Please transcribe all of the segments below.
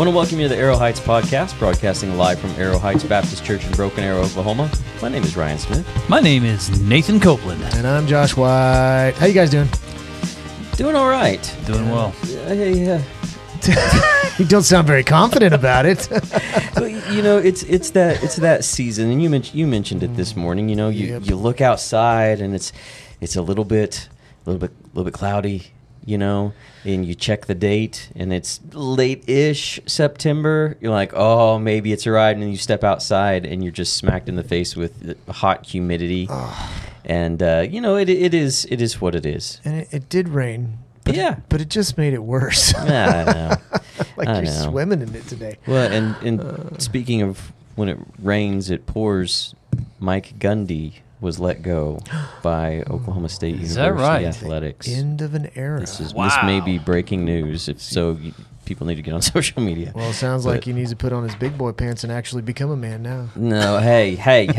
want to welcome you to the Arrow Heights podcast, broadcasting live from Arrow Heights Baptist Church in Broken Arrow, Oklahoma. My name is Ryan Smith. My name is Nathan Copeland. And I'm Josh White. How you guys doing? Doing all right. Doing well. Yeah. You don't sound very confident about it. Well, you know, it's that season, and you mentioned it this morning. You know, you look outside, and it's a little bit cloudy. You know, and you check the date, and it's late-ish September. You're like, oh, maybe it's arrived, and then you step outside, and you're just smacked in the face with hot humidity. And you know, it is what it is. And it did rain. But but it just made it worse. I know. You're swimming in it today. Well, and speaking of when it rains, it pours. Mike Gundy was let go by Oklahoma State University Athletics. End of an era. This may be breaking news. If so, people need to get on social media. Well, it sounds like he needs to put on his big boy pants and actually become a man now. No, hey.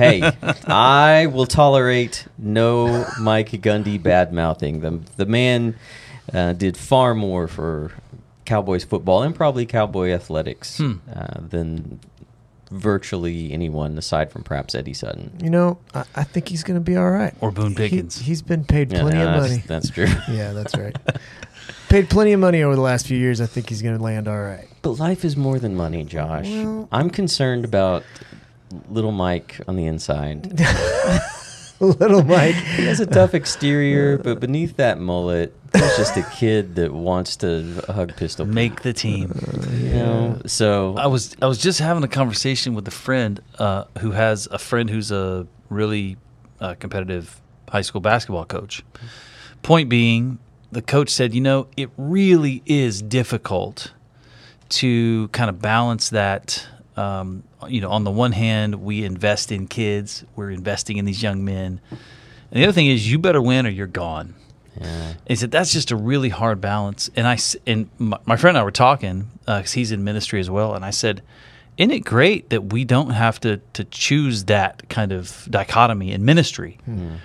I will tolerate no Mike Gundy bad-mouthing. The man did far more for Cowboys football and probably Cowboy athletics than virtually anyone aside from perhaps Eddie Sutton. You know, I think he's going to be all right. Or Boone Pickens. He's been paid plenty of money. That's true. Yeah, that's right. Paid plenty of money over the last few years. I think he's going to land all right. But life is more than money, Josh. Well, I'm concerned about little Mike on the inside. Little Mike. He has a tough exterior, but beneath that mullet, there's just a kid that wants to hug pistol. Make the team. You know, so I was just having a conversation with a friend who has a friend who's a really competitive high school basketball coach. Point being, the coach said, you know, it really is difficult to kind of balance that. You know, on the one hand, we invest in kids, we're investing in these young men, and the other thing is, you better win or you're gone. yeah. He said that's just a really hard balance. And my friend and I were talking because he's in ministry as well, and I said, isn't it great that we don't have to choose that kind of dichotomy in ministry?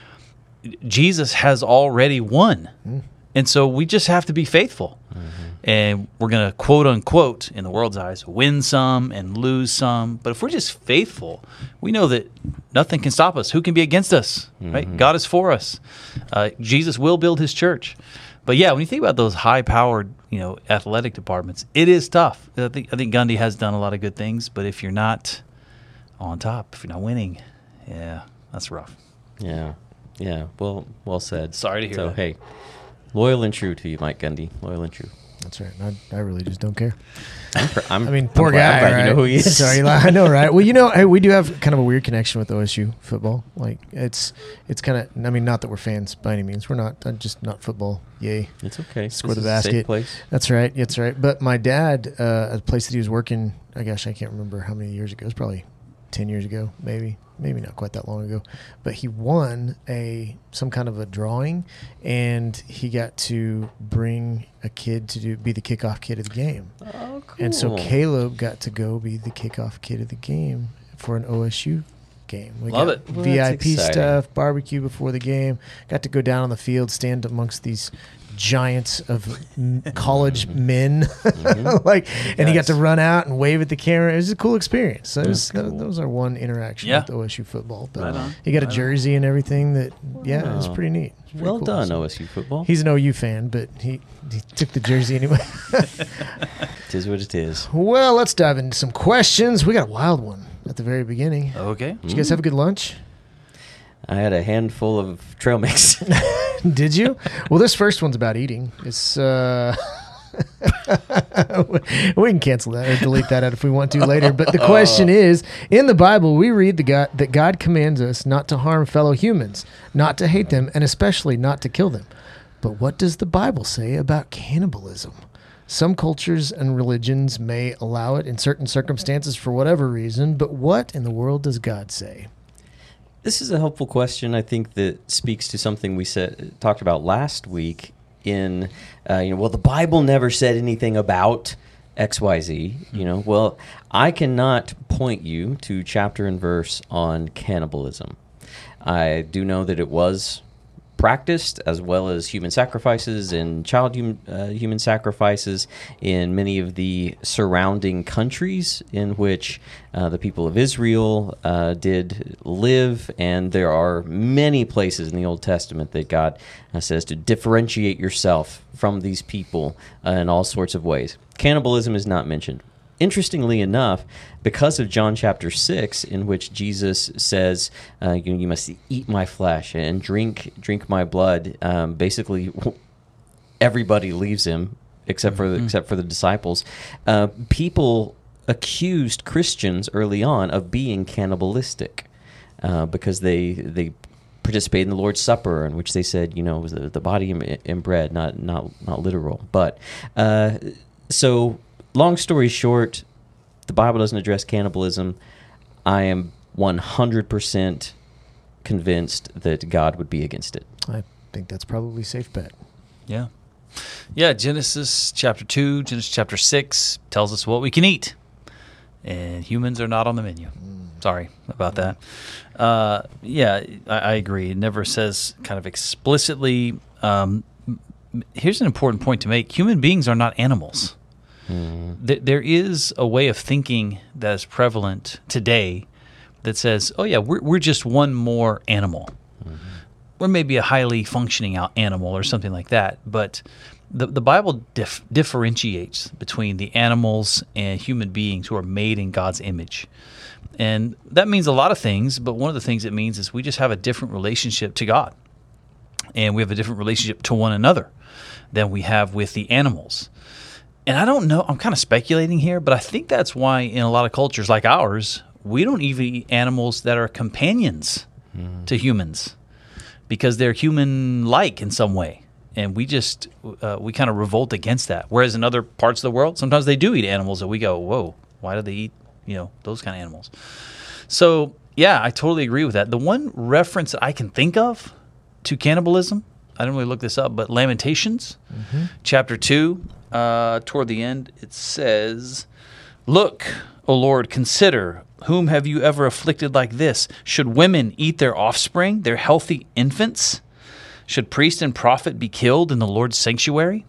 Jesus has already won, and so we just have to be faithful. And we're going to, quote unquote, in the world's eyes, win some and lose some. But if we're just faithful, we know that nothing can stop us. Who can be against us? Right? God is for us. Jesus will build his church. But yeah, when you think about those high-powered, you know, athletic departments, it is tough. I think Gundy has done a lot of good things, but if you're not on top, if you're not winning, yeah, that's rough. Yeah. Well said. Sorry to hear so, that. Hey, loyal and true to you, Mike Gundy. Loyal and true. That's right. I really just don't care. I mean, poor guy. I'm glad right? you know who he is. Sorry, I know, right? Well, you know, hey, we do have kind of a weird connection with OSU football. Like, it's kind of. I mean, not that we're fans by any means. We're not. Just not football. Yay! It's okay. Score This the is a safe basket. place. That's right. That's right. But my dad, at the place that he was working, I can't remember how many years ago. It was probably 10 years ago, maybe not quite that long ago, but he won some kind of a drawing, and he got to bring a kid to be the kickoff kid of the game. Oh, cool. And so Caleb got to go be the kickoff kid of the game for an OSU game. We Love got it. Well, VIP that's exciting. stuff, barbecue before the game. Got to go down on the field, stand amongst these giants of college men, and he got to run out and wave at the camera. It was a cool experience. So that was our one interaction with OSU football. But Right on. he got a jersey and everything. It was Wow. pretty neat. It's pretty Well cool. done, So OSU football. he's an OU fan, but he took the jersey anyway. It is what it is. Well, let's dive into some questions. We got a wild one at the very beginning. Okay. Did you guys have a good lunch? I had a handful of trail mix. Did you? Well, this first one's about eating. It's we can cancel that or delete that out if we want to later. But the question is, in the Bible, we read that God commands us not to harm fellow humans, not to hate them, and especially not to kill them. But what does the Bible say about cannibalism? Some cultures and religions may allow it in certain circumstances for whatever reason, but what in the world does God say? This is a helpful question, I think, that speaks to something we talked about last week in, the Bible never said anything about XYZ. Well, I cannot point you to chapter and verse on cannibalism. I do know that it was practiced, as well as human sacrifices and human sacrifices in many of the surrounding countries in which the people of Israel did live. And there are many places in the Old Testament that God says to differentiate yourself from these people in all sorts of ways. Cannibalism is not mentioned. Interestingly enough, because of John chapter 6, in which Jesus says, you must eat my flesh and drink my blood, basically everybody leaves him except for the disciples. People accused Christians early on of being cannibalistic because they participated in the Lord's Supper, in which they said, it was the body and bread, not literal. But so. Long story short, the Bible doesn't address cannibalism. I am 100% convinced that God would be against it. I think that's probably a safe bet. Yeah. Yeah, Genesis chapter 2, Genesis chapter 6 tells us what we can eat. And humans are not on the menu. Sorry about that. I agree. It never says kind of explicitly. Here's an important point to make. Human beings are not animals. There is a way of thinking that is prevalent today that says, oh yeah, we're just one more animal. We're maybe a highly functioning animal or something like that. But the Bible differentiates between the animals and human beings who are made in God's image. And that means a lot of things, but one of the things it means is we just have a different relationship to God. And we have a different relationship to one another than we have with the animals. And I don't know, I'm kind of speculating here, but I think that's why in a lot of cultures like ours, we don't even eat animals that are companions to humans because they're human-like in some way. And we kind of revolt against that. Whereas in other parts of the world, sometimes they do eat animals that we go, whoa, why do they eat, those kind of animals? So, yeah, I totally agree with that. The one reference that I can think of to cannibalism, I didn't really look this up, but Lamentations, chapter 2, toward the end, it says, "Look, O Lord, consider, whom have you ever afflicted like this? Should women eat their offspring, their healthy infants? Should priest and prophet be killed in the Lord's sanctuary?"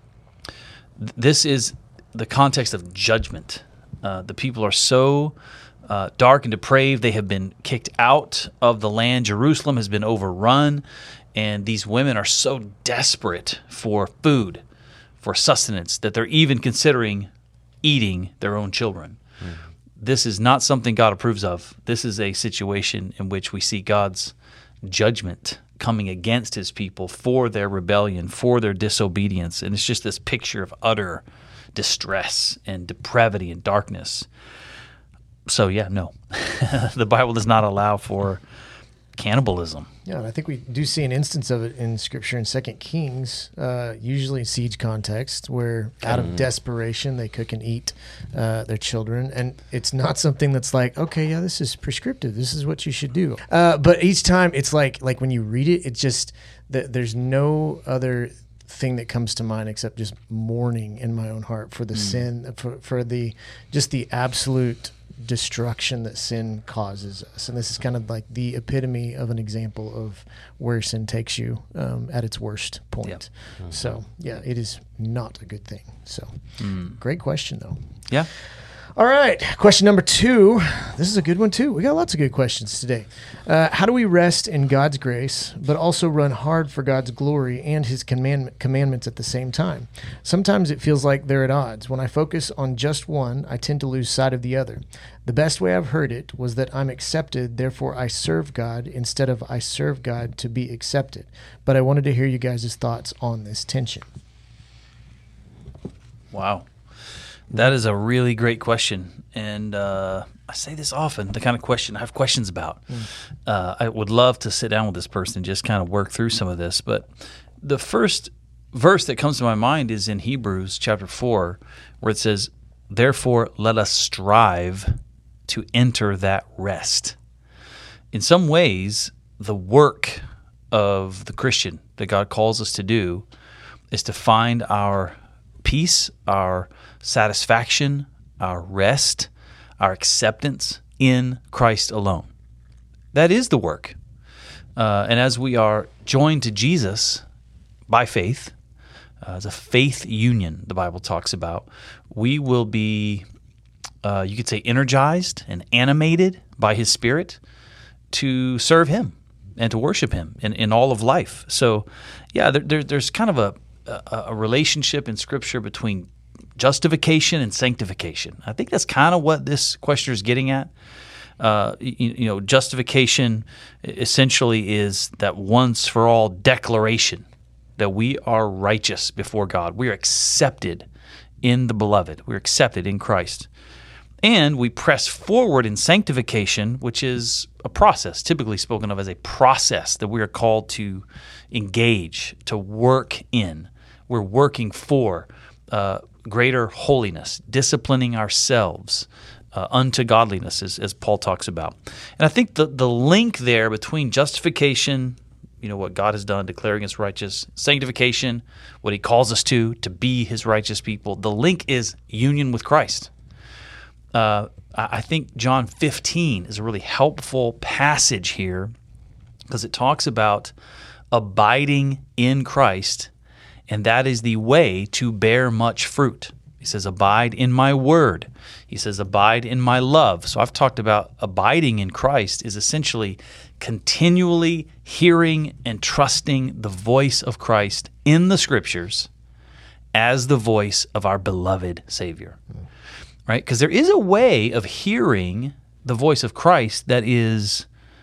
This is the context of judgment. The people are so dark and depraved. They have been kicked out of the land. Jerusalem has been overrun. And these women are so desperate for food, for sustenance, that they're even considering eating their own children. This is not something God approves of. This is a situation in which we see God's judgment coming against his people for their rebellion, for their disobedience. And it's just this picture of utter distress and depravity and darkness. So, yeah, no. The Bible does not allow for cannibalism. Yeah, and I think we do see an instance of it in Scripture in 2 Kings, usually siege context, where out of desperation they cook and eat their children. And it's not something that's like, okay, yeah, this is prescriptive. This is what you should do. But each time it's like when you read it, it's just there's no other thing that comes to mind except just mourning in my own heart for the sin, for the absolute destruction that sin causes us. And this is kind of like the epitome of an example of where sin takes you at its worst point. Yep. So, yeah, it is not a good thing. So, great question, though. Yeah. All right, question number 2. This is a good one, too. We got lots of good questions today. How do we rest in God's grace, but also run hard for God's glory and his commandments at the same time? Sometimes it feels like they're at odds. When I focus on just one, I tend to lose sight of the other. The best way I've heard it was that I'm accepted, therefore I serve God, instead of I serve God to be accepted. But I wanted to hear you guys' thoughts on this tension. Wow. That is a really great question, and I say this often, the kind of question I have questions about. I would love to sit down with this person and just kind of work through some of this, but the first verse that comes to my mind is in Hebrews chapter 4, where it says, "Therefore let us strive to enter that rest." In some ways, the work of the Christian that God calls us to do is to find our peace, our satisfaction, our rest, our acceptance in Christ alone. That is the work. And as we are joined to Jesus by faith, it's a faith union the Bible talks about, we will be, you could say, energized and animated by His Spirit to serve Him and to worship Him in all of life. So, yeah, there's kind of a relationship in Scripture between justification and sanctification. I think that's kind of what this question is getting at. Justification essentially is that once for all declaration that we are righteous before God. We are accepted in the Beloved. We're accepted in Christ. And we press forward in sanctification, which is a process, typically spoken of as a process that we are called to engage, to work in. We're working for greater holiness, disciplining ourselves unto godliness, as Paul talks about. And I think the link there between justification, what God has done, declaring us righteous, sanctification, what He calls us to be His righteous people, the link is union with Christ. I think John 15 is a really helpful passage here because it talks about abiding in Christ, and that is the way to bear much fruit. He says, abide in my word. He says, abide in my love. So I've talked about abiding in Christ is essentially continually hearing and trusting the voice of Christ in the Scriptures as the voice of our beloved Savior. Right? Because there is a way of hearing the voice of Christ that is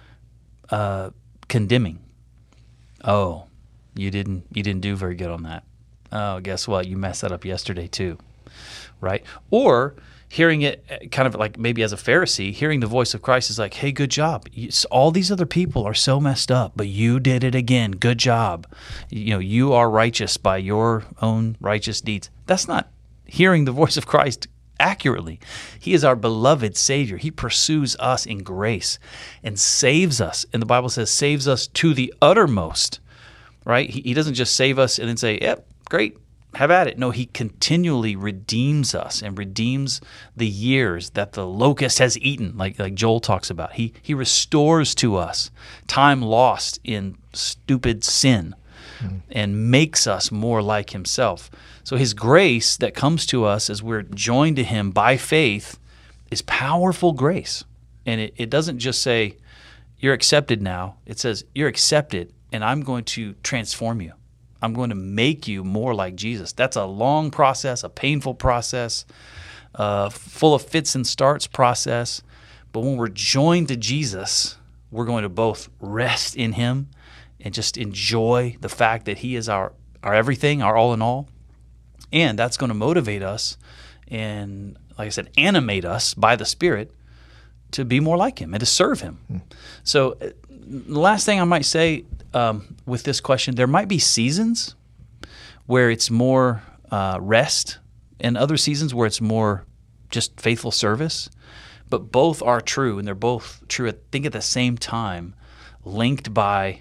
condemning. Oh, you didn't do very good on that. Oh, guess what? You messed that up yesterday too. Right? Or hearing it kind of like maybe as a Pharisee, hearing the voice of Christ is like, hey, good job. All these other people are so messed up, but you did it again. Good job. You are righteous by your own righteous deeds. That's not hearing the voice of Christ accurately. He is our beloved Savior. He pursues us in grace and saves us. And the Bible says saves us to the uttermost, right? He doesn't just save us and then say, yep, great, have at it. No, He continually redeems us and redeems the years that the locust has eaten, like Joel talks about. He restores to us time lost in stupid sin and makes us more like Himself. So His grace that comes to us as we're joined to Him by faith is powerful grace. And it doesn't just say, you're accepted now. It says, you're accepted, and I'm going to transform you. I'm going to make you more like Jesus. That's a long process, a painful process, full of fits and starts process. But when we're joined to Jesus, we're going to both rest in Him and just enjoy the fact that He is our everything, our all in all. And that's going to motivate us and, like I said, animate us by the Spirit to be more like Him and to serve Him. So the last thing I might say with this question, there might be seasons where it's more rest and other seasons where it's more just faithful service. But both are true, and they're both true, I think, at the same time, linked by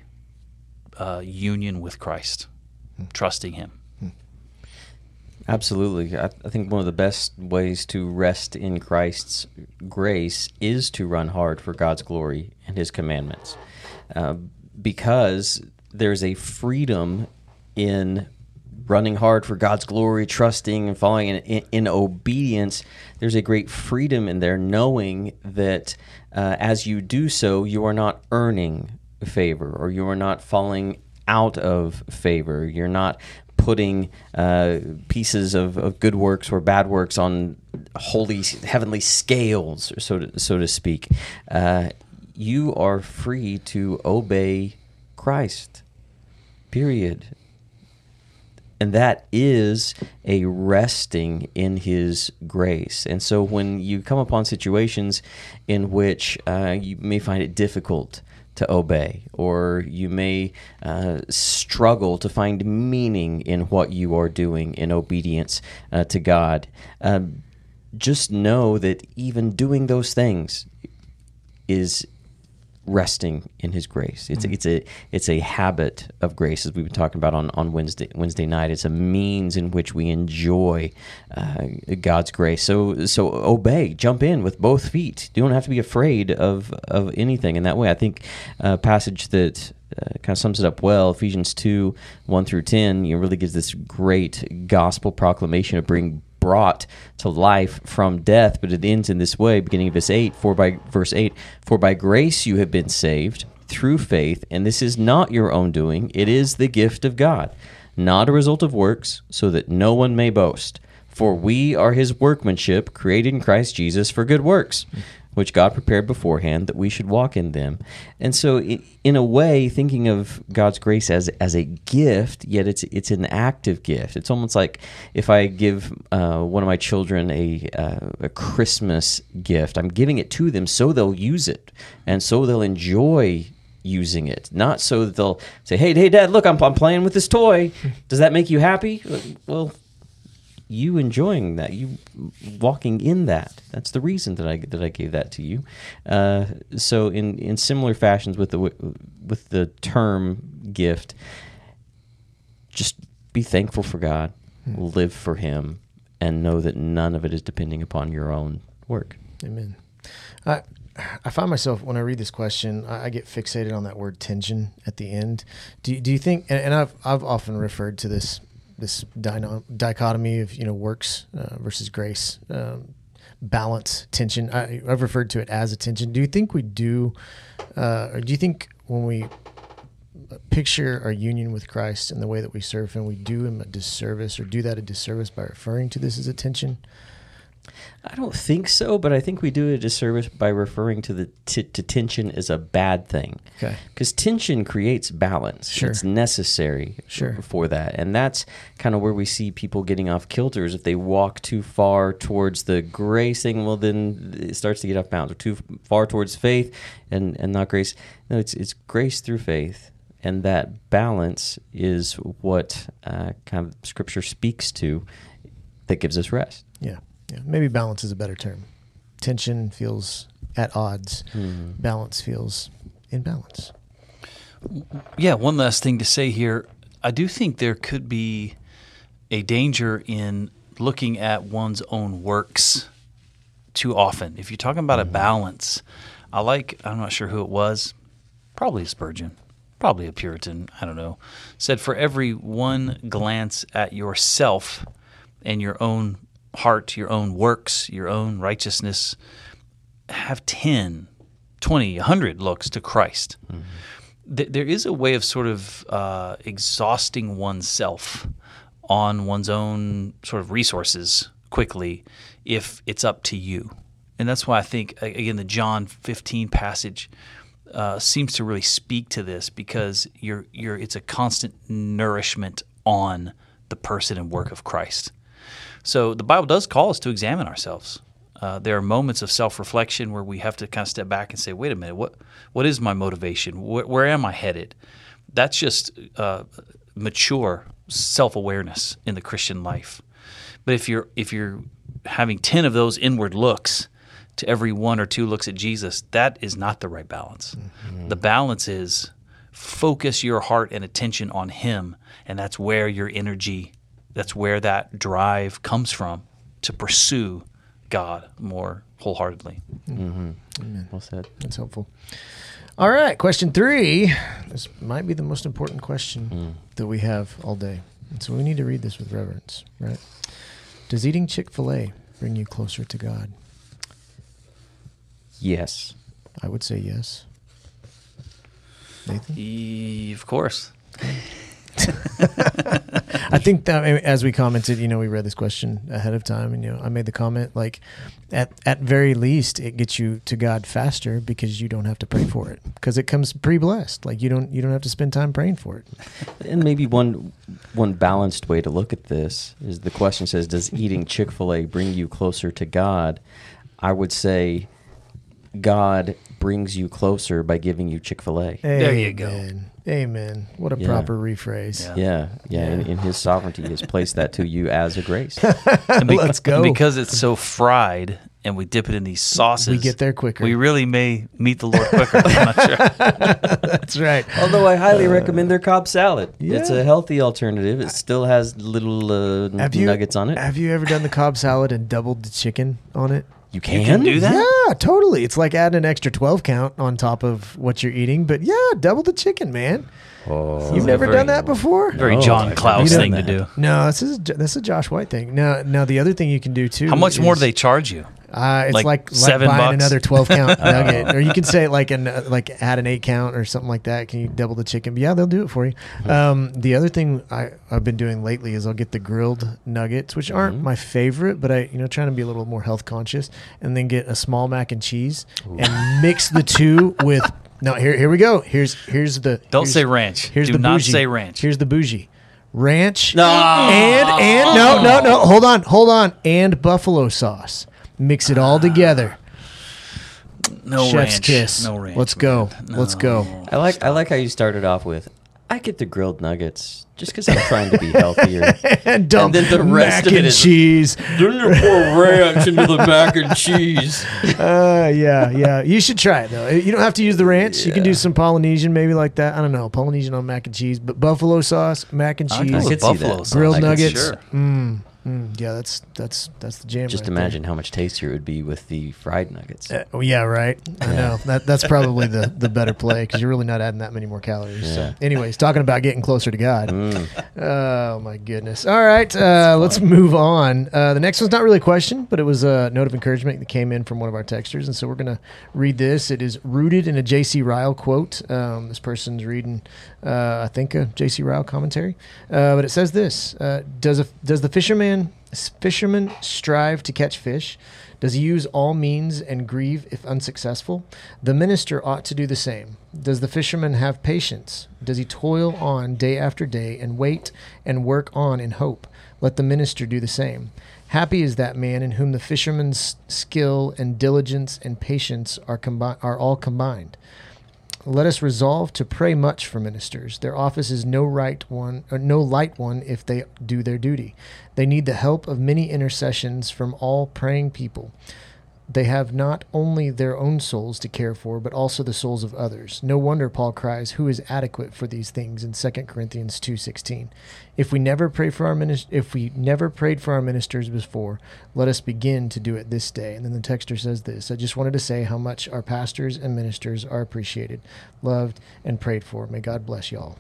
union with Christ, trusting Him. Absolutely. I think one of the best ways to rest in Christ's grace is to run hard for God's glory and His commandments. Because there's a freedom in running hard for God's glory, trusting and following in obedience. There's a great freedom in there, knowing that as you do so, you are not earning favor, or you are not falling out of favor. You're not putting pieces of good works or bad works on holy heavenly scales, so to speak. You are free to obey Christ, period. And that is a resting in His grace. And so when you come upon situations in which you may find it difficult to obey, or you may struggle to find meaning in what you are doing in obedience to God, just know that even doing those things is resting in His grace. It's a habit of grace, as we've been talking about on Wednesday night. It's a means in which we enjoy God's grace. So obey, jump in with both feet. You don't have to be afraid of anything in that way. I think a passage that kind of sums it up well. Ephesians 2, 1 through 10, really gives this great gospel proclamation of being brought to life from death, but it ends in this way, beginning of verse 8, for by grace you have been saved through faith, and this is not your own doing, it is the gift of God, not a result of works, so that no one may boast. For we are his workmanship, created in Christ Jesus for good works, which God prepared beforehand that we should walk in them. And so, in a way, thinking of God's grace as a gift, yet it's an active gift. It's almost like if I give one of my children a Christmas gift, I'm giving it to them so they'll use it, and so they'll enjoy using it, not so that they'll say, hey, Dad, look, I'm playing with this toy. Does that make you happy? Well, you enjoying that, you walking in that's the reason that I gave that to you. So in similar fashions with the term gift, just be thankful for God, live for him, and know that none of it is depending upon your own work. Amen. I find myself, when I read this question, I get fixated on that word tension at the end. Do you think, and I've often referred to this dichotomy of works versus grace, balance, tension. I've referred to it as a tension. Do you think we do, or do you think when we picture our union with Christ and the way that we serve him, we do him a disservice, or do that a disservice by referring to this as a tension? I don't think so, but I think we do a disservice by referring to to tension as a bad thing. Okay. Because tension creates balance. Sure. It's necessary for that. And that's kind of where we see people getting off kilters. If they walk too far towards the grace thing, well, then it starts to get off bounds. Or too far towards faith and not grace. No, it's grace through faith. And that balance is what kind of Scripture speaks to that gives us rest. Yeah. Yeah, maybe balance is a better term. Tension feels at odds. Balance feels in balance. Yeah, one last thing to say here. I do think there could be a danger in looking at one's own works too often. If you're talking about a balance, I'm not sure who it was, probably Spurgeon, probably a Puritan, I don't know, said for every one glance at yourself and your own heart, your own works, your own righteousness, have 10, 20, 100 looks to Christ. There is a way of sort of exhausting oneself on one's own sort of resources quickly if it's up to you. And that's why I think, again, the John 15 passage seems to really speak to this, because it's a constant nourishment on the person and work of Christ. So the Bible does call us to examine ourselves. There are moments of self-reflection where we have to kind of step back and say, wait a minute, what is my motivation? Where am I headed? That's just mature self-awareness in the Christian life. But if you're having 10 of those inward looks to every 1 or 2 looks at Jesus, that is not the right balance. Mm-hmm. The balance is focus your heart and attention on him, and that's where your energy, that's where that drive comes from to pursue God more wholeheartedly. Mm-hmm. Amen. Well said. That's helpful. All right, question 3. This might be the most important question that we have all day. And so we need to read this with reverence, right? Does eating Chick-fil-A bring you closer to God? Yes. I would say yes. Nathan? Of course. I think that as we commented, we read this question ahead of time, and I made the comment, like, at very least, it gets you to God faster because you don't have to pray for it, because it comes pre-blessed. Like you don't have to spend time praying for it. And maybe one balanced way to look at this is the question says, does eating Chick-fil-A bring you closer to God? I would say God brings you closer by giving you Chick-fil-A. There you go. Amen. What a proper rephrase. Yeah. In his sovereignty, he has placed that to you as a grace. Let's go. And because it's so fried and we dip it in these sauces, we get there quicker. We really may meet the Lord quicker. I'm not sure. That's right. Although I highly recommend their Cobb salad. Yeah. It's a healthy alternative. It still has little nuggets on it. Have you ever done the Cobb salad and doubled the chicken on it? You can? You can do that? Yeah, totally. It's like adding an extra 12 count on top of what you're eating. But yeah, double the chicken, man. Oh, You've never done that before? Very No, John I've Klaus never thing done to that. do. No, this is a Josh White thing. Now the other thing you can do too. How much more is, do they charge you? It's Like like $7? buying another 12 count nugget, or you can say like add an 8 count or something like that. Can you double the chicken? But yeah, they'll do it for you. The other thing I've been doing lately is I'll get the grilled nuggets, which aren't my favorite, but trying to be a little more health conscious, and then get a small mac and cheese and mix the two with. No, here we go. Here's the. Don't say ranch. Here's Do the not bougie. say ranch. Here's the bougie. Ranch. No. And no. Hold on. And buffalo sauce. Mix it all together. No Chef's ranch. kiss. No ranch. Let's go. No. Let's go. I like how you started off with, I get the grilled nuggets just because I'm trying to be healthier. And dump then the rest mac of it and is- cheese. Then you pour ranch into the mac and cheese. Yeah. You should try it though. You don't have to use the ranch. You can do some Polynesian, maybe like that. I don't know, Polynesian on mac and cheese, but buffalo sauce, mac and I cheese, go with could see buffalo that. sauce. grilled I could- nuggets. Sure. Yeah, that's the jam. Just right imagine how much tastier it would be with the fried nuggets. there. Yeah, right. I know that's probably the better play because you're really not adding that many more calories. So, Yeah. anyways, talking about getting closer to God. Mm. Oh my goodness! All right, let's move on. The next one's not really a question, but it was a note of encouragement that came in from one of our texters, and so we're gonna read this. It is rooted in a J.C. Ryle quote. This person's reading, I think, a J.C. Ryle commentary, but it says this: Does the fisherman strive to catch fish? Does he use all means and grieve if unsuccessful? The minister ought to do the same. Does the fisherman have patience? Does he toil on day after day and wait and work on in hope? Let the minister do the same. Happy is that man in whom the fisherman's skill and diligence and patience are all combined. Let us resolve to pray much for ministers. Their office is no light one if they do their duty. They need the help of many intercessions from all praying people. They have not only their own souls to care for, but also the souls of others. No wonder Paul cries, "Who is adequate for these things?" in 2 Corinthians 2:16. If we never prayed for our ministers before, let us begin to do it this day. And then the texter says this: I just wanted to say how much our pastors and ministers are appreciated, loved, and prayed for. May God bless y'all.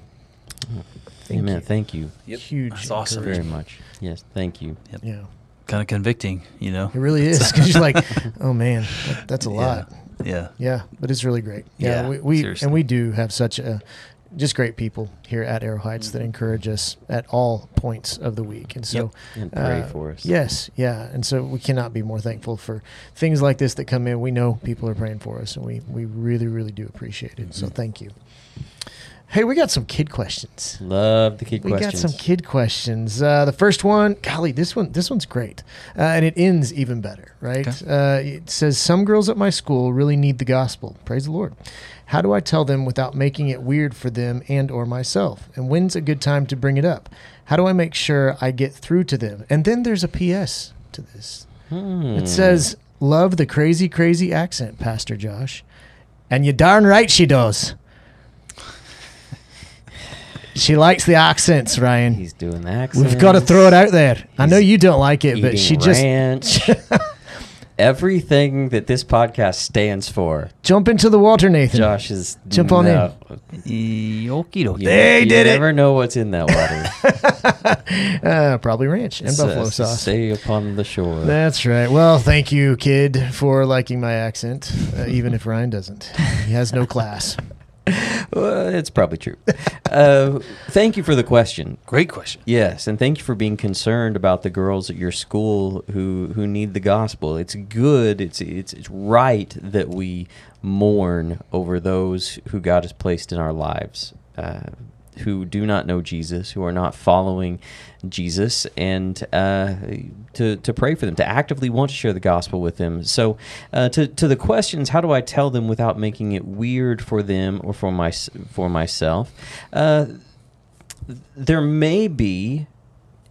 Amen. Thank you Yep. Huge. That's awesome. very much. Yes, thank you. Yeah, Kind of convicting, you know? it really is. Because you're like, oh man, that's a lot. Yeah. Yeah, but it's really great. Yeah, Yeah, we seriously. and we do have such just great people here at Arrow Heights that encourage us at all points of the week. And so, And pray for us. Yes, yeah. And so we cannot be more thankful for things like this that come in. We know people are praying for us, and we really, really do appreciate it. So thank you. Hey, we got some kid questions. Love the kid We questions. got some kid questions. The first one, golly, this one's great, and it ends even better, right? It says, "Some girls at my school really need the gospel. Praise the Lord. How do I tell them without making it weird for them and or myself? And when's a good time to bring it up? How do I make sure I get through to them?" And then there's a P.S. to this. It says, "Love the crazy, crazy accent, Pastor Josh." And you darn right she does. She likes the accents, Ryan. He's doing the accents. We've got to throw it out there. I know you don't like it, but Eating she just ranch. Everything that this podcast stands for. jump into the water, Nathan. Josh is Jump on in. Okie dokie. You, They you did it. never know what's in that water. Probably ranch and buffalo sauce. Stay upon the shore. That's right. Well, thank you, kid, for liking my accent, even if Ryan doesn't. He has no class. Well, it's probably true. Thank you for the question. Great question. Yes, and thank you for being concerned about the girls at your school who need the gospel. It's good. It's right that we mourn over those who God has placed in our lives, who do not know Jesus, who are not following Jesus, and to pray for them, to actively want to share the gospel with them. So to the questions, how do I tell them without making it weird for them or for myself? There may be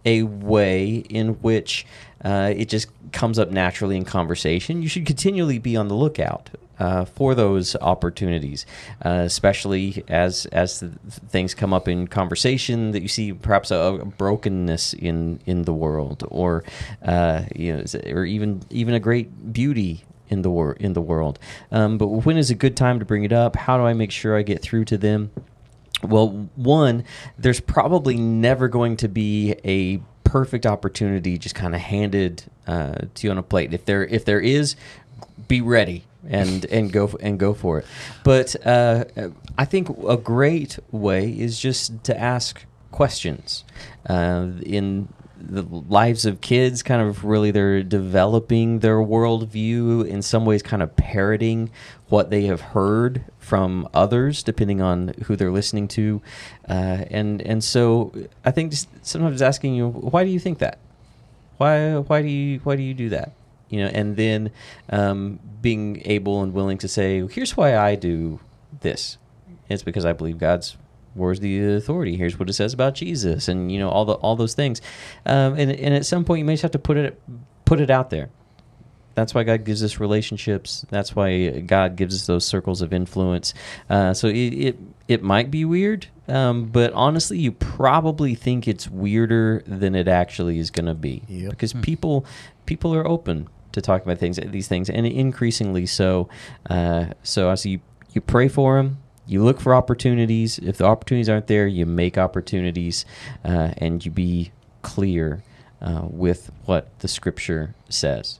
a way in which it just comes up naturally in conversation, you should continually be on the lookout for those opportunities, especially as things come up in conversation that you see perhaps a brokenness in the world, or or even a great beauty in the world. But when is a good time to bring it up? How do I make sure I get through to them? Well, one, there's probably never going to be a perfect opportunity just kind of handed to you on a plate. If there is, be ready and go for it. But I think a great way is just to ask questions. In the lives of kids, kind of really they're developing their worldview, in some ways kind of parroting what they have heard from others, depending on who they're listening to. And so I think just sometimes asking you, why do you think that? Why do you do that? And then being able and willing to say, here's why I do this. It's because I believe God's where's the authority? Here's what it says about Jesus, and all those things. And at some point, you may just have to put it out there. That's why God gives us relationships. That's why God gives us those circles of influence. So it might be weird, but honestly, you probably think it's weirder than it actually is going to be. Yep. Because people are open to talk about these things, and increasingly so. So as you pray for them. You look for opportunities. If the opportunities aren't there, you make opportunities, and you be clear with what the Scripture says.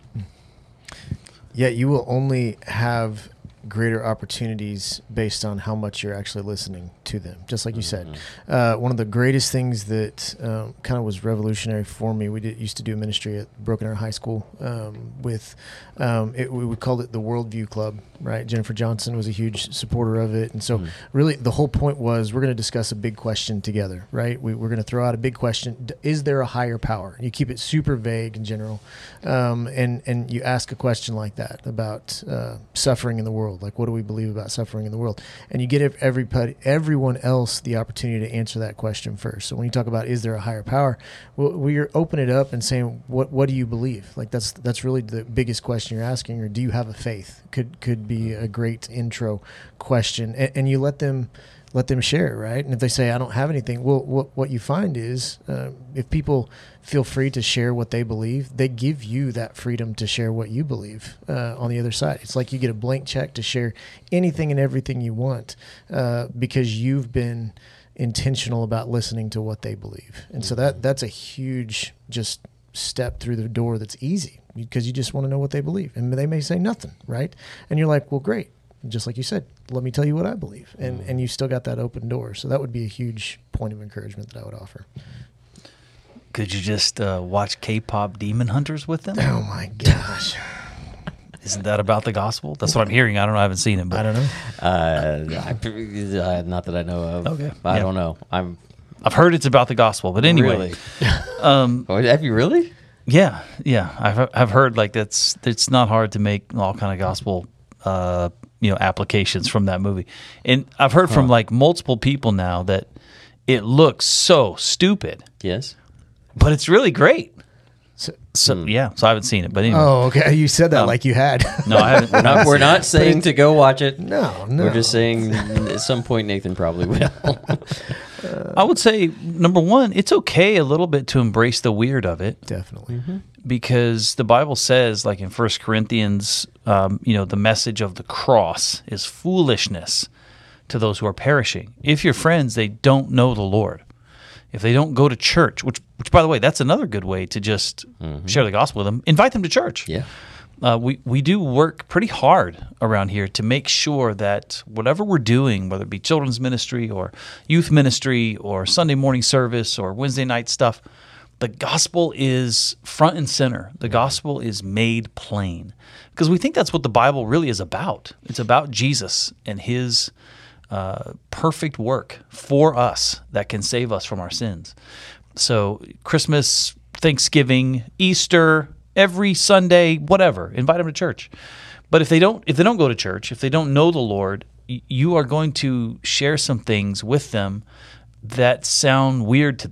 Yeah, you will only have greater opportunities based on how much you're actually listening to them. Just like you said, one of the greatest things that kind of was revolutionary for me, we used to do ministry at Broken Arrow High School we called it the Worldview Club, right? Jennifer Johnson was a huge supporter of it. And so really the whole point was we're going to discuss a big question together, right? We're going to throw out a big question. Is there a higher power? You keep it super vague and general. And you ask a question like that about suffering in the world. Like, what do we believe about suffering in the world? And you get everyone else the opportunity to answer that question first. So when you talk about, is there a higher power? Well, we're opening it up and saying, what do you believe? Like that's really the biggest question you're asking, or do you have a faith? Could be a great intro question. And you let them share, right? And if they say, I don't have anything, well, what you find is if people feel free to share what they believe, they give you that freedom to share what you believe on the other side. It's like you get a blank check to share anything and everything you want because you've been intentional about listening to what they believe. And so that's a huge just step through the door that's easy because you just want to know what they believe. And they may say nothing, right? And you're like, well, great. Just like you said, let me tell you what I believe. And you still got that open door. So that would be a huge point of encouragement that I would offer. Could you just watch K-pop Demon Hunters with them? Oh, my gosh. Isn't that about the gospel? That's what I'm hearing. I don't know. I haven't seen it. But. I don't know. Not that I know of. Okay. I don't know. I've heard it's about the gospel. But anyway. Really? Have you really? Yeah. I've heard like it's not hard to make all kind of gospel applications from that movie. And I've heard from like multiple people now that it looks so stupid. Yes. But it's really great. So I haven't seen it, but anyway. Oh, okay. You said that like you had. No, I haven't. We're not saying to go watch it. No. We're just saying at some point Nathan probably will. I would say, number one, it's okay a little bit to embrace the weird of it. Definitely. Mm-hmm. Because the Bible says, like in 1 Corinthians, the message of the cross is foolishness to those who are perishing. If your friends, they don't know the Lord, if they don't go to church, which by the way, that's another good way to just share the gospel with them, invite them to church. Yeah. We do work pretty hard around here to make sure that whatever we're doing, whether it be children's ministry or youth ministry or Sunday morning service or Wednesday night stuff, the gospel is front and center. The gospel is made plain because we think that's what the Bible really is about. It's about Jesus and his perfect work for us that can save us from our sins. So Christmas, Thanksgiving, Easter, every Sunday, whatever, invite them to church. But if they don't go to church, if they don't know the Lord, you are going to share some things with them that sound weird to them.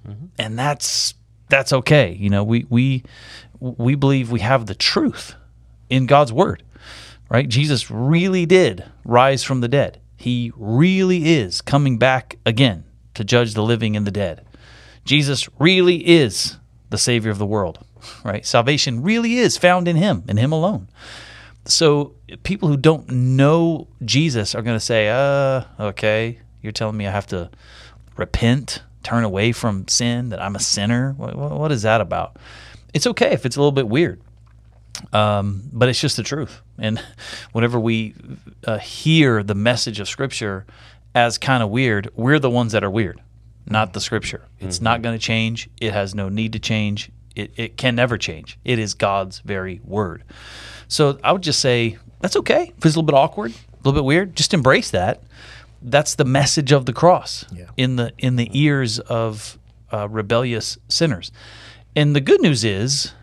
and that's okay. You know, we believe we have the truth in God's word, right? Jesus really did rise from the dead. He really is coming back again to judge the living and the dead. Jesus really is the Savior of the world, right? Salvation really is found in him and him alone. So people who don't know Jesus are going to say, okay, you're telling me I have to repent, turn away from sin, that I'm a sinner? What is that about? It's okay if it's a little bit weird, but it's just the truth. And whenever we hear the message of Scripture as kind of weird, we're the ones that are weird, not the Scripture. It's not going to change. It has no need to change. It can never change. It is God's very word. So I would just say that's okay. If it's a little bit awkward, a little bit weird, just embrace that. That's the message of the cross in the ears of rebellious sinners. And the good news is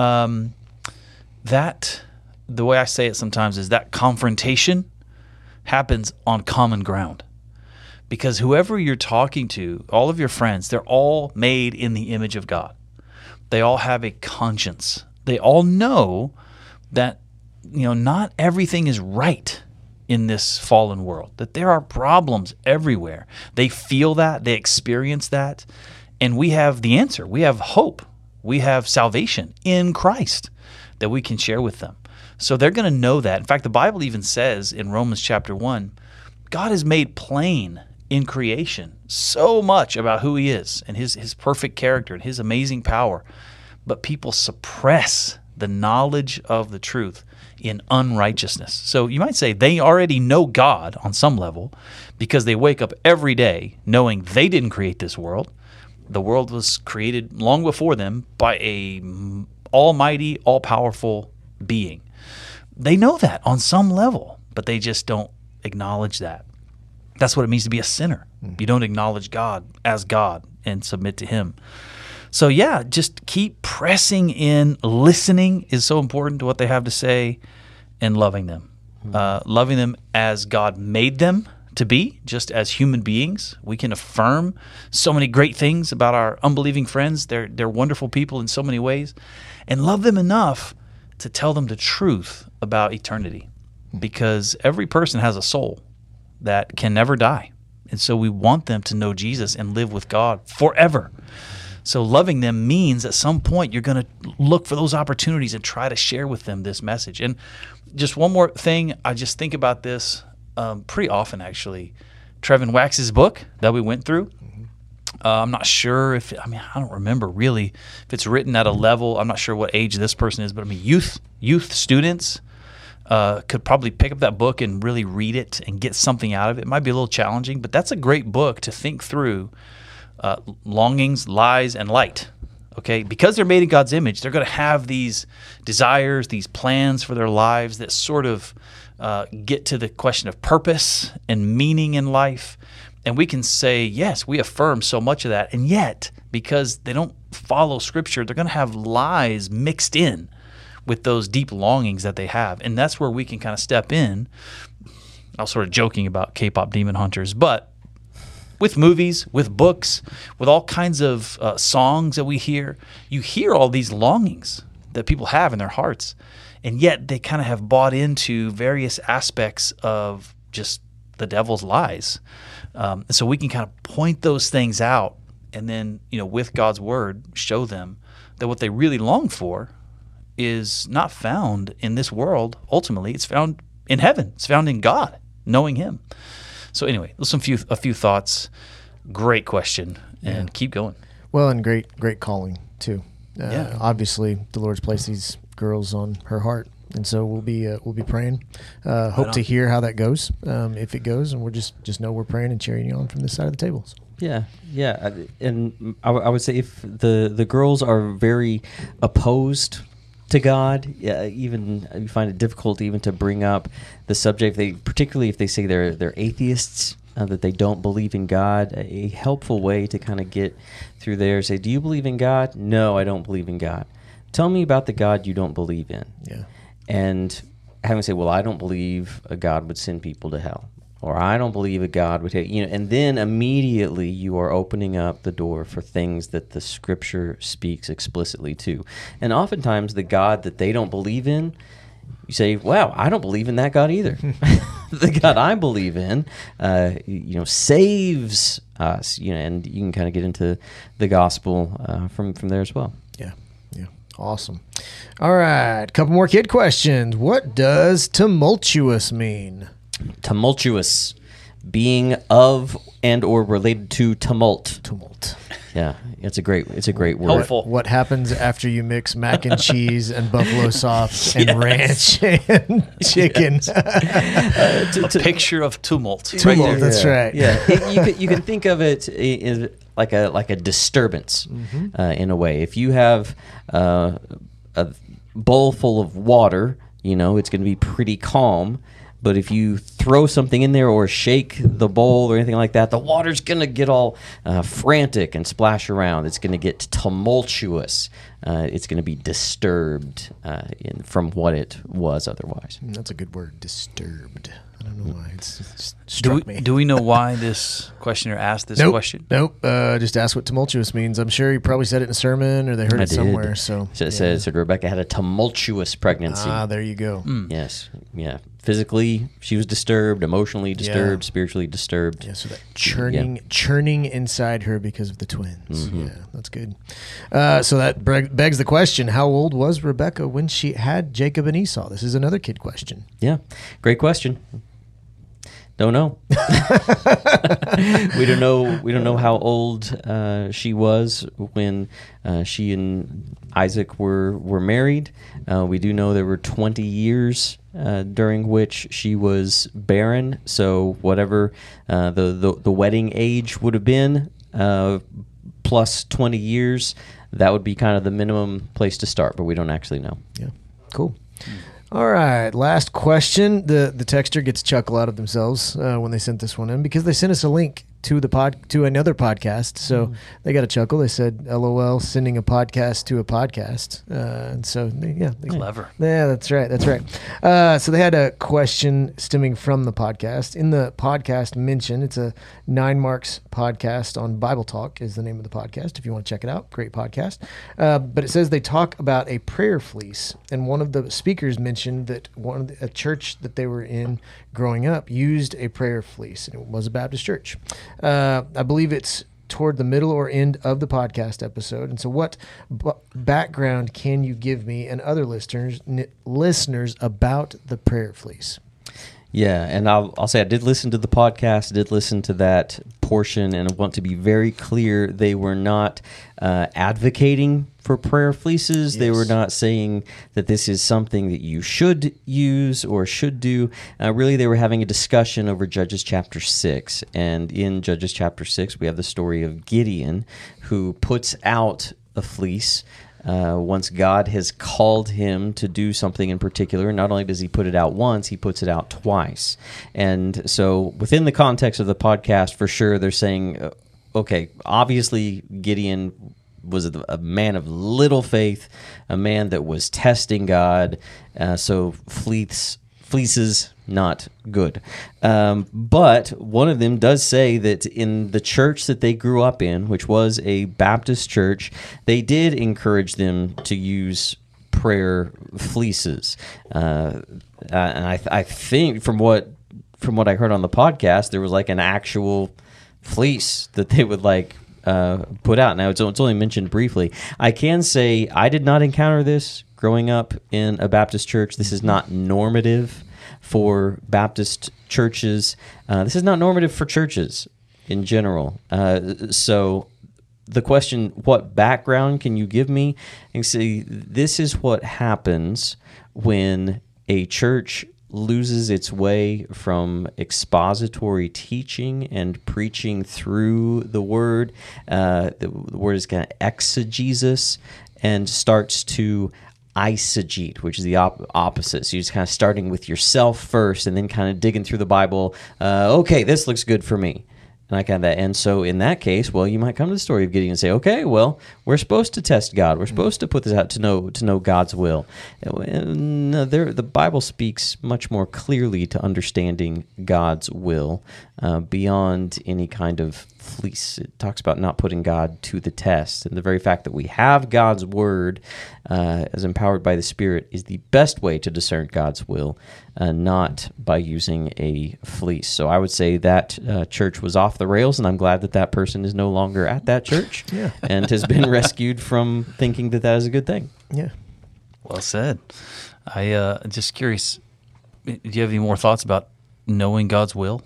that the way I say it sometimes is that confrontation happens on common ground. Because whoever you're talking to, all of your friends, they're all made in the image of God. They all have a conscience. They all know that, you know, not everything is right in this fallen world, that there are problems everywhere. They feel that, they experience that, and we have the answer. We have hope. We have salvation in Christ that we can share with them. So they're going to know that. In fact, the Bible even says in Romans chapter 1, God has made plain in creation so much about who he is and his perfect character and his amazing power, but people suppress the knowledge of the truth in unrighteousness. So you might say they already know God on some level because they wake up every day knowing they didn't create this world. The world was created long before them by a almighty, all-powerful being. They know that on some level, but they just don't acknowledge that. That's what it means to be a sinner. You don't acknowledge God as God and submit to him. So yeah, just keep pressing in. Listening is so important to what they have to say, and loving them. Loving them as God made them to be, just as human beings. We can affirm so many great things about our unbelieving friends. They're wonderful people in so many ways. And love them enough to tell them the truth about eternity. Because every person has a soul that can never die. And so we want them to know Jesus and live with God forever. So loving them means at some point you're going to look for those opportunities and try to share with them this message. And just one more thing, I just think about this pretty often, actually. Trevin Wax's book that we went through, I'm not sure I don't remember really if it's written at a level. I'm not sure what age this person is, but I mean, youth students could probably pick up that book and really read it and get something out of it. It might be a little challenging, but that's a great book to think through longings, lies, and light. Okay, because they're made in God's image, they're going to have these desires, these plans for their lives that sort of get to the question of purpose and meaning in life. And we can say, yes, we affirm so much of that. And yet, because they don't follow Scripture, they're going to have lies mixed in with those deep longings that they have. And that's where we can kind of step in. I was sort of joking about K-pop demon hunters, but with movies, with books, with all kinds of songs that we hear, you hear all these longings that people have in their hearts. And yet they kind of have bought into various aspects of just the devil's lies. So we can kind of point those things out and then, with God's word, show them that what they really long for is not found in this world. Ultimately, it's found in heaven. It's found in God, knowing him. So anyway, those are a few thoughts. Great question, and keep going. Well, and great calling too. Obviously, the Lord's placed these girls on her heart, and so we'll be praying. Hope to hear how that goes, if it goes, and we're just know we're praying and cheering you on from this side of the table. So. Yeah, and I would say if the girls are very opposed to God, even you find it difficult even to bring up the subject. Particularly if they say they're atheists, that they don't believe in God. A helpful way to kind of get through there, say, do you believe in God? No, I don't believe in God. Tell me about the God you don't believe in. Yeah. And having say, well, I don't believe a God would send people to hell. or I don't believe a God would take, and then immediately you are opening up the door for things that the Scripture speaks explicitly to. And oftentimes the God that they don't believe in, you say, wow, I don't believe in that God either. The God I believe in, saves us, and you can kind of get into the gospel from there as well. Yeah. Awesome. All right. Couple more kid questions. What does tumultuous mean? Tumultuous, being of and or related to tumult. Yeah, it's a great word. Helpful. What happens after you mix mac and cheese and buffalo sauce and ranch and chicken? A picture of tumult. Tumult, Right there. that's right. Yeah, you can think of it like a disturbance in a way. If you have a bowl full of water, it's going to be pretty calm. But if you throw something in there or shake the bowl or anything like that, the water's going to get all frantic and splash around. It's going to get tumultuous. It's going to be disturbed from what it was otherwise. That's a good word, disturbed. I don't know why. It's just struck me. Do we know why this questioner asked this question? Nope. Just ask what tumultuous means. I'm sure he probably said it in a sermon or they heard it somewhere. So it says Rebecca had a tumultuous pregnancy. There you go. Yes. Yeah. Physically, she was disturbed. Emotionally disturbed. Spiritually disturbed. Yeah. So that churning inside her because of the twins. Yeah, that's good. So that begs the question: how old was Rebecca when she had Jacob and Esau? This is another kid question. Yeah. Great question. Don't know. We don't know. We don't know how old she was when she and Isaac were married. We do know there were 20 years during which she was barren. So whatever the wedding age would have been, plus 20 years, that would be kind of the minimum place to start. But we don't actually know. Yeah. Cool. All right, last question. The texter gets a chuckle out of themselves when they sent this one in because they sent us a link to another podcast. So they got a chuckle. They said, "LOL, sending a podcast to a podcast." And so, Clever. Yeah, that's right. So they had a question stemming from the podcast. In the podcast mentioned, it's a 9 Marks podcast on Bible Talk is the name of the podcast. If you want to check it out, great podcast. But it says they talk about a prayer fleece, and one of the speakers mentioned that a church that they were in growing up used a prayer fleece, and it was a Baptist church. I believe it's toward the middle or end of the podcast episode. And so what background can you give me and other listeners about the prayer fleece? Yeah, and I'll say I did listen to the podcast, did listen to that portion, and I want to be very clear, they were not advocating for prayer fleeces. Yes. They were not saying that this is something that you should use or should do. Really, they were having a discussion over Judges chapter 6, and in Judges chapter 6, we have the story of Gideon, who puts out a fleece once God has called him to do something in particular. Not only does he put it out once, he puts it out twice. And so within the context of the podcast, for sure, they're saying, okay, obviously Gideon was a man of little faith, a man that was testing God, so fleeces, not good. But one of them does say that in the church that they grew up in, which was a Baptist church, they did encourage them to use prayer fleeces. And I think from what I heard on the podcast, there was like an actual fleece that they would put out. Now, it's only mentioned briefly. I can say I did not encounter this growing up in a Baptist church. This is not normative for Baptist churches. This is not normative for churches in general. So the question, what background can you give me? And see, this is what happens when a church loses its way from expository teaching and preaching through the word. The word is kind of exegesis, and starts to eisegete, which is the opposite. So you're just kind of starting with yourself first and then kind of digging through the Bible. Okay, this looks good for me. And I kind of that. And so in that case, well, you might come to the story of Gideon and say, okay, well, we're supposed to test God. We're supposed to put this out to know God's will. And the Bible speaks much more clearly to understanding God's will beyond any kind of fleece. It talks about not putting God to the test. And the very fact that we have God's word as empowered by the Spirit is the best way to discern God's will, not by using a fleece. So I would say that church was off the rails, and I'm glad that that person is no longer at that church and has been rescued from thinking that is a good thing. Yeah. Well said. I just curious, do you have any more thoughts about knowing God's will?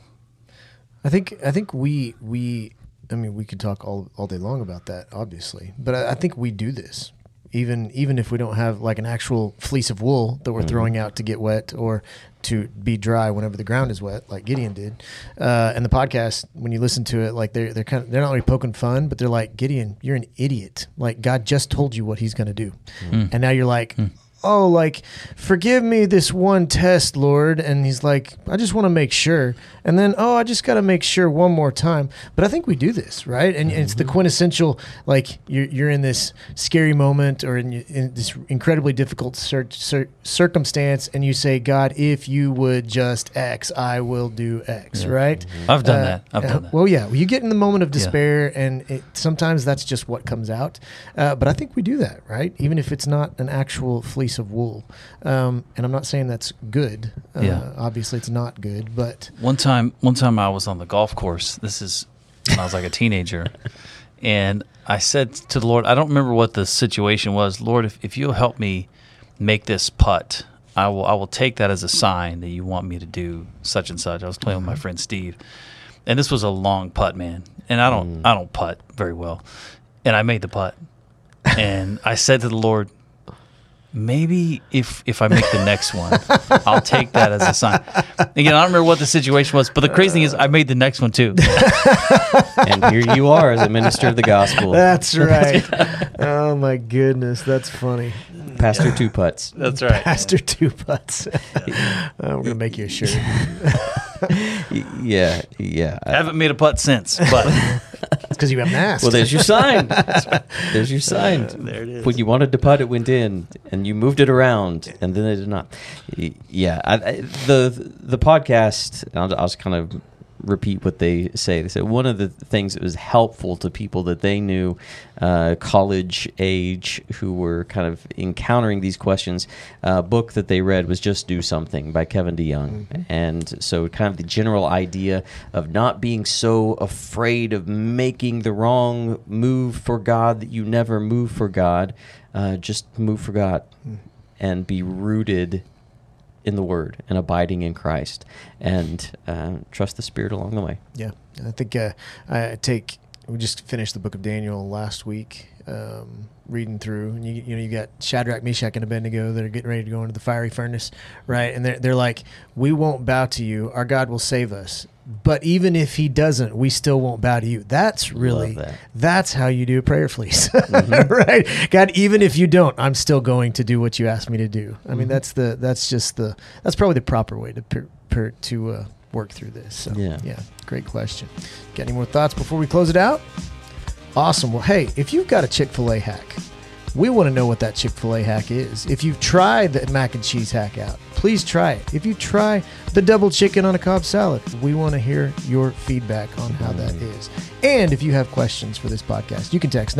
I think we could talk all day long about that, obviously, but I think we do this. Even if we don't have like an actual fleece of wool that we're throwing out to get wet or to be dry whenever the ground is wet, like Gideon did. And the podcast, when you listen to it, like they're not only poking fun, but they're like, Gideon, you're an idiot. Like God just told you what He's going to do, and now you're like, oh, like, forgive me this one test, Lord. And he's like, I just want to make sure. And then, I just got to make sure one more time. But I think we do this, right? And it's the quintessential, like, you're in this scary moment or in this incredibly difficult circumstance, and you say, God, if you would just X, I will do X, right? I've done that. I've done that. Well, yeah. You get in the moment of despair, and sometimes that's just what comes out. But I think we do that, right? Even if it's not an actual fleece of wool. And I'm not saying that's good. Obviously it's not good, but one time I was on the golf course. This is when I was like a teenager, and I said to the Lord, I don't remember what the situation was. Lord, if you'll help me make this putt, I will take that as a sign that you want me to do such and such. I was playing with my friend Steve, and this was a long putt, man. And I don't putt very well, and I made the putt, and I said to the Lord, maybe if I make the next one, I'll take that as a sign. Again, I don't remember what the situation was, but the crazy thing is I made the next one too. And here you are as a minister of the gospel. That's right. Oh my goodness, that's funny. Pastor Two Putts. That's right. Pastor Two Putts. We're going to make you a shirt. Yeah. I haven't made a putt since, but it's because you haven't asked. Well, there's your sign. There's your sign. There it is. When you wanted to putt, it went in, and you moved it around, and then it did not. Yeah, the podcast. I'll just kind of repeat what they say. They said one of the things that was helpful to people that they knew, college age, who were kind of encountering these questions. Book that they read was Just Do Something by Kevin DeYoung. And so kind of the general idea of not being so afraid of making the wrong move for God that you never move for God. Just move for God and be rooted in the Word and abiding in Christ, and trust the Spirit along the way. Yeah, I think we just finished the book of Daniel last week, reading through, and you got Shadrach, Meshach, and Abednego that are getting ready to go into the fiery furnace, right? And they're like, we won't bow to you. Our God will save us. But even if He doesn't, we still won't bow to you. That's really, that's how you do a prayer fleece, right? God, even if you don't, I'm still going to do what you asked me to do. I mean, that's probably the proper way to work through this. So, yeah, great question. Got any more thoughts before we close it out? Awesome. Well, hey, if you've got a Chick-fil-A hack, we want to know what that Chick-fil-A hack is. If you've tried the mac and cheese hack out, please try it. If you try the double chicken on a Cobb salad, we want to hear your feedback on how that is. And if you have questions for this podcast, you can text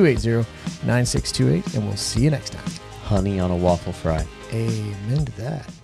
918-280-9628, and we'll see you next time. Honey on a waffle fry. Amen to that.